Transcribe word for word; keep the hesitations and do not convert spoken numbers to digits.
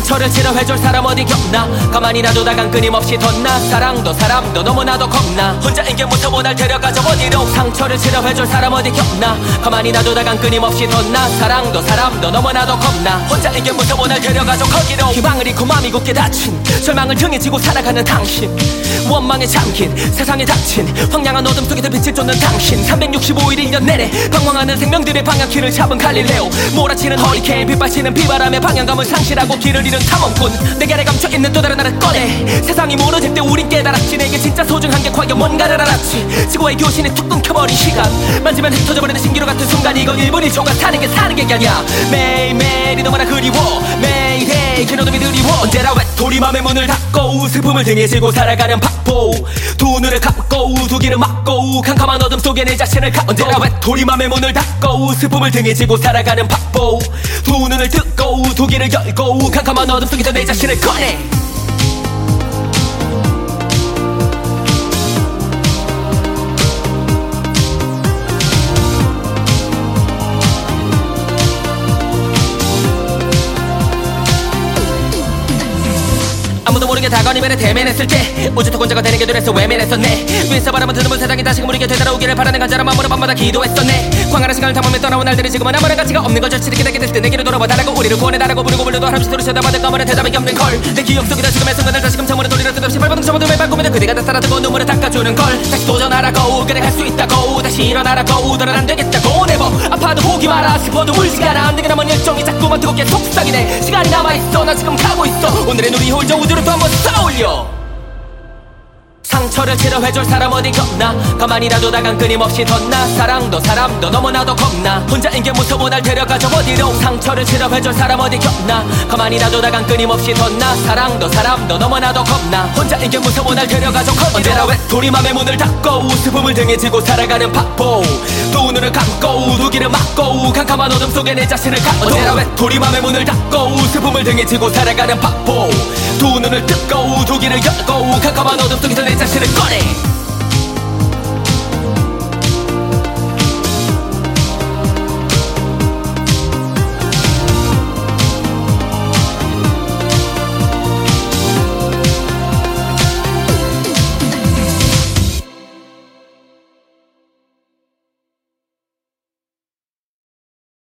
상처를 치료해줄 사람 어디 겹나. 가만히 놔두다간 끊임없이 덧나. 사랑도 사람도 너무나도 겁나. 혼자인 게 무서워 날 데려가죠 어디로. 상처를 치료해줄 사람 어디 겹나. 가만히 놔두다간 끊임없이 덧나. 사랑도 사람도 너무나도 겁나. 혼자인 게 무서워 날 데려가죠 거기로. 희망을 잃고 맘이 굳게 다친 절망을 등에 지고 살아가는 당신. 원망에 잠긴 세상에 닥친 황량한 어둠 속에서 빛을 쫓는 당신. 삼백육십오 일 일 년 내내 방황하는 생명들의 방향키를 잡은 갈릴레오. 몰아치는 허리케인 빗발치는 비바람에 방향감을 상실하고 길을 잃은 탐험꾼. 내 안에 감춰있는 또 다른 나를 꺼내. 세상이 무너질 때 우린 깨달았지. 내게 진짜 소중한 게 과연 뭔가를 알았지. 지구의 교신이 툭 끊겨버린 시간. 만지면 흩어져버리는 신기루 같은 순간. 이건 일 분 일 초간 사는 게 사는 게 아니야. 매일매일이 너무나 그리워. 매일매일 그녀들이 드리워. 언제나 외톨이 맘의 문을 닫고 슬픔을 등에 지고 살아가는 바보. 두 눈을 감고 두 귀를 막고 캄캄한 어둠 속에 내 자신을 갖고. 언제나 외톨이 맘의 문을 닫고 슬픔을 등에 지고 살아가는 바보. 두 눈을 뜨고 두 귀를 열고 캄캄한 어둠 속에서 내 자신을 꺼내. 아무도 모르게 다가온 이별에 대면했을 때 우주도 혼자가 되는 게 두려서 외면했었네. 위에서 바라만 드는 세상이 다시금 우리에게 되돌아오기를 바라는 간절한 마음으로 밤마다 기도했었네. 광활한 시간을 탐험해 떠나온 날들이 지금은 아무런 가치가 없는 걸 절실히 기다리게 될 때 내게로 돌아와달라고 우리를 구원해달라고 부르고 불러도 하루씩 소리 쳐다봐도 까만한 대답이 없는 걸. 내 기억 속에 지금의 순간을 다시금 처음으로 돌리려 뜻없이 발버둥 쳐봐도 매일 꿈에도 그대가 다 사라지고 눈물을 닦아주는 걸. 다시 도전하라고 그래 갈 수 있다고. 다시 일어나라고 너는 안 되겠다고. 네버 아파도 포기 마라. 싶어도 울지가 않아. 내게 남은 일정이 자꾸만 뜨겁게 속삭이네. 시간이 남아있어 나 지금 가고 있어. 오늘의 우리 홀저 우주를 또 한번 쏘올려. 상처를 치료해줄 사람 어디 겹나. 가만히 놔두다간 끊임없이 덧나. 사랑도 사람도 너무나도 겁나. 혼자인 게 무서워 날 데려가죠 어디로. 상처를 치료해줄 사람 어디 겹나. 가만히 놔두다간 끊임없이 덧나. 사랑도 사람도 너무나도 겁나. 혼자인 게 무서워 날 데려가죠 거기로. 언제나 외톨이 맘의 문을 닫고 슬픔을 등에 지고 살아가는 바보. 두 눈을 감고 두 귀를 막고 캄캄한 어둠 속에 내 자신을 갖고. 언제나 외톨이 맘의 문을 닫고 슬픔을 등에 지고 살아가는 바보. 두 눈을 뜨고 두 귀를 열고 캄캄한 어둠 속에서 내 자신을 꺼내.